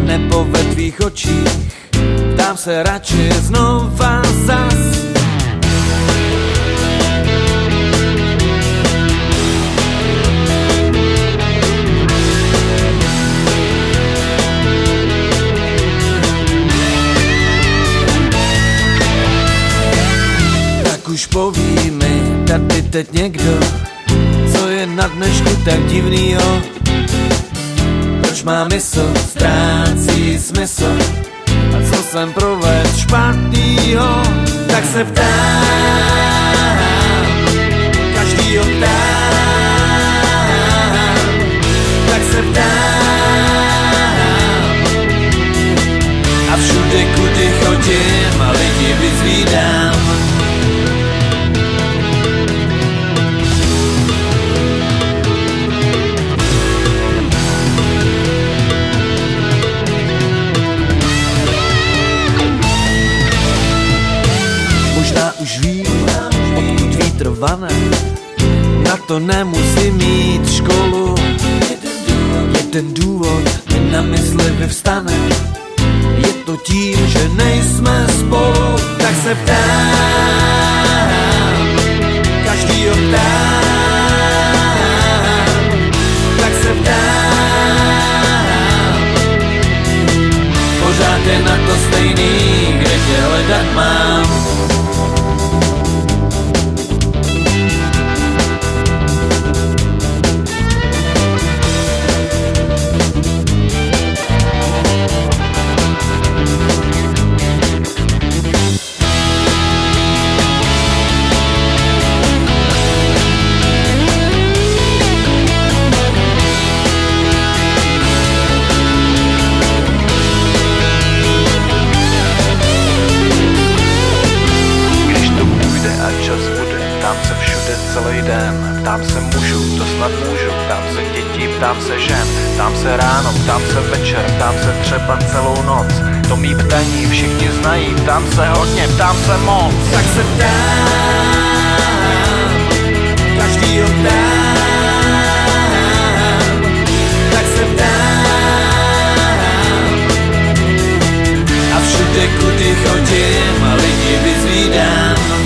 nebo ve tvých očích, ptám se radši znova zas. Tak už poví mi tady teď někdo, co je na dnešku tak divnýho. Proč má mysl ztrácí smysl a co jsem provedl špatnýho. Tak se ptám, každýho ptám, tak se ptám a všude kudy chodím a lidi vyzvídám. Možná už vím, odkud vítr vane, na to nemusím mít školu. Jeden důvod mi na mysli vyvstane, je to tím, že nejsme spolu. Tak se ptám, každýho ptám, tak se ptám, pořád je na to stejný, kde tě hledat mám. Celý den, ptám se mužů, to snad můžu, ptám se dětí, ptám se žen, ptám se ráno, ptám se večer, ptám se třeba celou noc. To mý ptaní všichni znají, ptám se hodně, ptám se moc. Tak se ptám, každýho ptám, tak se ptám a všude kudy chodím a lidi vyzvídám.